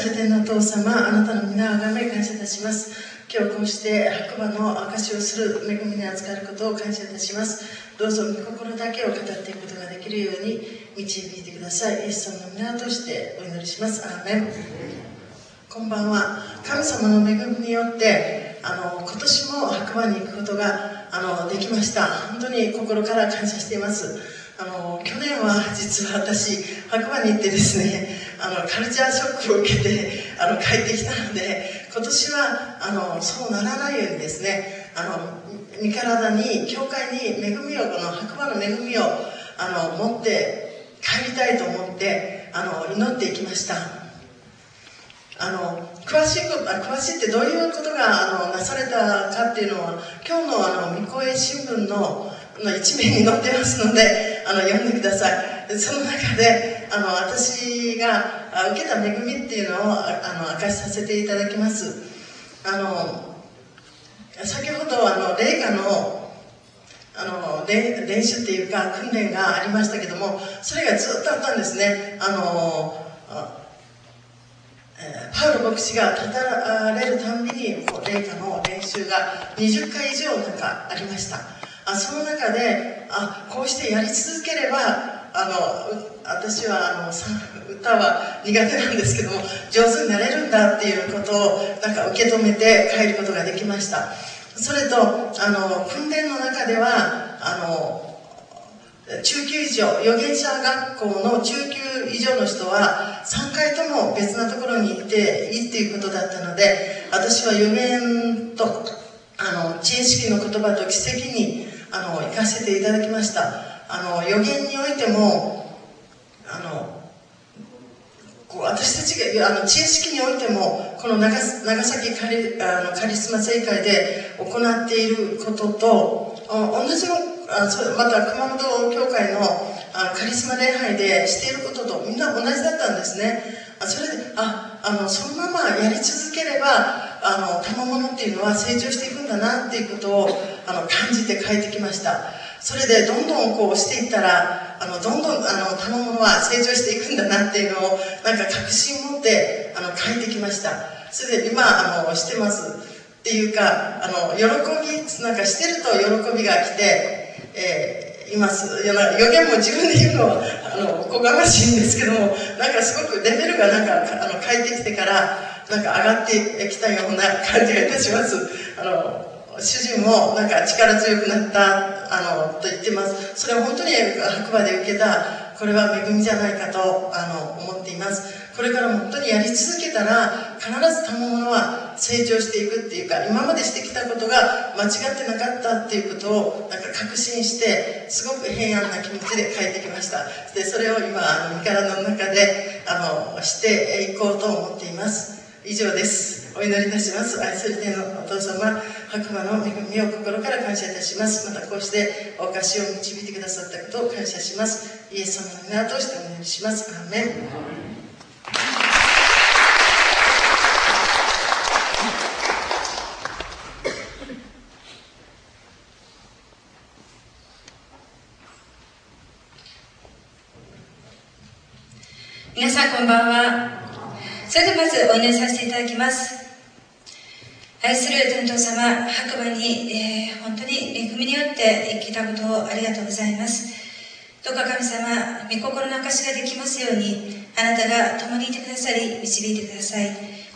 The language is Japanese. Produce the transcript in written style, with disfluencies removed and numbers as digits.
れ天のお父様、あなたの皆をあがめ感謝いたします。今日こうして白馬の証しをする恵みに預かることを感謝いたします。どうぞ御心だけを語っていくことができるように導いてください。イエス様の皆を通してお祈りします。アーメン。こんばんは。神様の恵みによって今年も白馬に行くことができました。本当に心から感謝しています。去年は実は私白馬に行ってですねカルチャーショックを受けて帰ってきたので、今年はそうならないようにですね身体に教会に恵みをこの白馬の恵みを持って帰りたいと思って祈っていきました。詳しいってどういうことがなされたかっていうのは今日の三越新聞の一面に載ってますので読んでください。その中で私が受けた恵みっていうのを明かしさせていただきます。先ほど霊歌の練習っていうか訓練がありましたけども、それがずっとあったんですね。パウロ牧師が語られるたんびに霊歌の練習が20回以上ありました。その中でこうしてやり続ければ私は歌は苦手なんですけども上手になれるんだっていうことを受け止めて帰ることができました。それと訓練の中では中級以上預言者学校の中級以上の人は3回とも別なところに行っていいっていうことだったので、私は預言と知恵式の言葉と奇跡に行かせていただきました。預言においても私たちが知恵式においてもこの長崎カリスマ聖会で行っていることと同じのまた熊本教会のカリスマ礼拝でしていることとみんな同じだったんですね。それでそのままやり続ければ賜物っていうのは成長していくんだなっていうことを感じて帰ってきました。それでどんどんこうしていったらどんどん賜物は成長していくんだなっていうのを確信を持って帰ってきました。それで今してますっていうか喜びしてると喜びが来ています。予言も自分で言うのはおこがましいんですけどもすごくレベルが帰ってきてから上がってきたような感じがいたします。主人も力強くなったと言ってます。それは本当に白馬で受けたこれは恵みじゃないかと思っています。これからも本当にやり続けたら必ず賜物は成長していくっていうか、今までしてきたことが間違ってなかったっていうことを確信してすごく平安な気持ちで帰ってきました。でそれを今身体の中でしていこうと思っています。以上です。お祈りいたします。愛する天のお父様、白馬の恵みを心から感謝いたします。またこうしてお証しを導いてくださったことを感謝します。イエス様の皆を通してお祈りします。アーメン。 皆さんこんばんは。それではまずお祈りさせていただきます。愛する天道様、白馬に、本当に恵みによって来たことをありがとうございます。どうか神様、御心の証しができますように、あなたが共にいてくださり、導いてください。